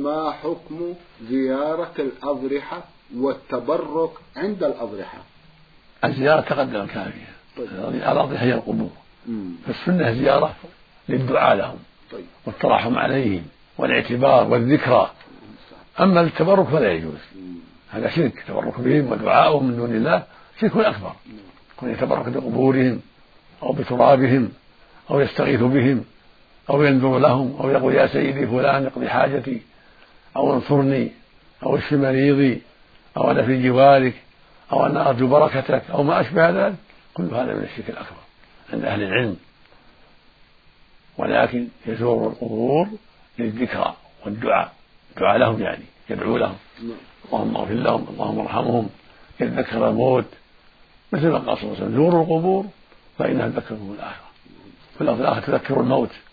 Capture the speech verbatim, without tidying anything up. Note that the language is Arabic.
ما حكم زيارة الأضرحة والتبرك عند الأضرحة؟ الزيارة تقدم كان فيها. طيب. الأضرحة هي القبور، فالسنة زيارة للدعاء لهم. طيب. والترحم عليهم والاعتبار والذكرى. أما التبرك فلا يجوز، هذا شرك، تبرك بهم ودعاءهم من دون الله شرك أكبر. كون يتبرك بقبورهم أو بترابهم أو يستغيث بهم أو ينذر لهم أو يقول يا سيدي فلان اقضي حاجتي أو انصرني أو اشف مريضي أو أنا في جوارك أو أنا أرجو بركتك أو ما أشبه ذلك، كل هذا من الشرك الأكبر عند أهل العلم. ولكن يزور القبور للذكرى والدعاء، دعاء لهم يعني يدعو لهم اللهم اغفر لهم اللهم ارحمهم، يذكر الموت، مثل ما قال صلى الله عليه وسلم زوروا القبور فإنها تذكركم الآخرة، في الآخرة تذكر الموت.